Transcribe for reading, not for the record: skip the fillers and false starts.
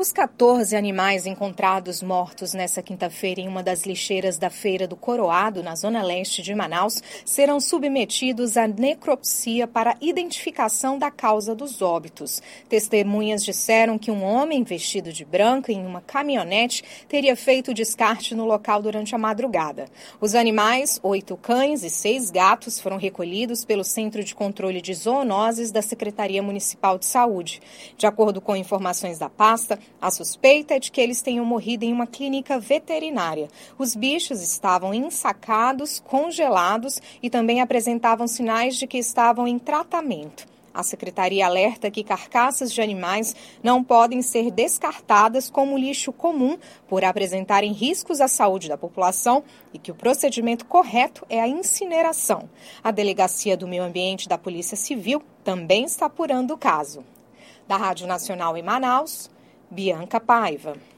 Os 14 animais encontrados mortos nesta quinta-feira em uma das lixeiras da Feira do Coroado, na zona leste de Manaus, serão submetidos à necropsia para identificação da causa dos óbitos. Testemunhas disseram que um homem vestido de branco em uma caminhonete teria feito o descarte no local durante a madrugada. Os animais, 8 cães e 6 gatos, foram recolhidos pelo Centro de Controle de Zoonoses da Secretaria Municipal de Saúde. De acordo com informações da pasta, a suspeita é de que eles tenham morrido em uma clínica veterinária. Os bichos estavam ensacados, congelados e também apresentavam sinais de que estavam em tratamento. A secretaria alerta que carcaças de animais não podem ser descartadas como lixo comum por apresentarem riscos à saúde da população e que o procedimento correto é a incineração. A Delegacia do Meio Ambiente da Polícia Civil também está apurando o caso. Da Rádio Nacional em Manaus, Bianca Paiva.